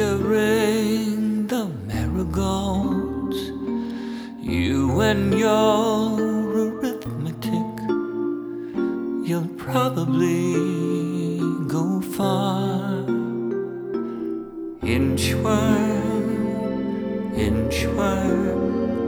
measuring the marigolds. You and your arithmetic, you'll probably go far. Inchworm,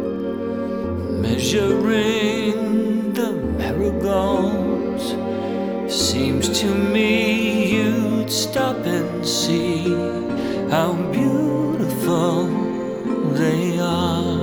measuring the marigolds. Seems to me you'd stop and see how beautiful they are.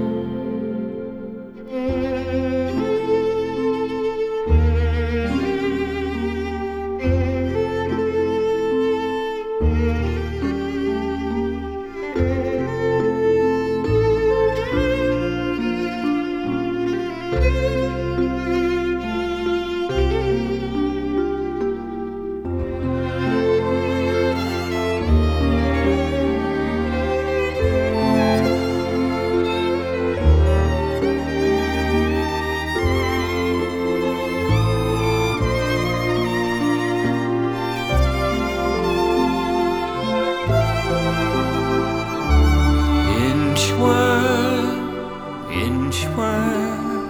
Inchworm,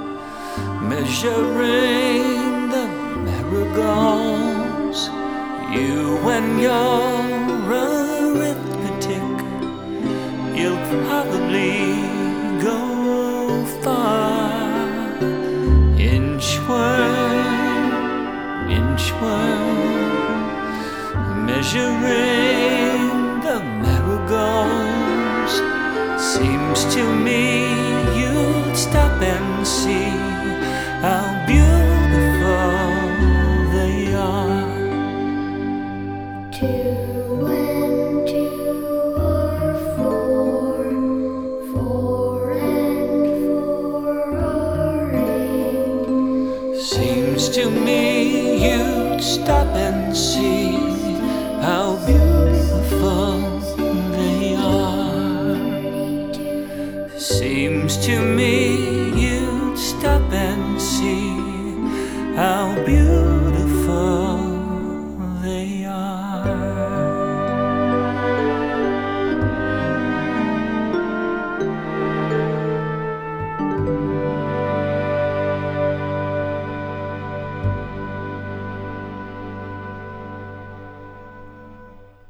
measuring the marigolds. You and your arithmetic, you'll probably go far. Inchworm, measuring the marigolds. Seems to me you'd stop and see how beautiful they are. 2 and 2 are 4. 4 and 4 are 8. Seems to me you'd stop and see how beautiful they are. Seems to me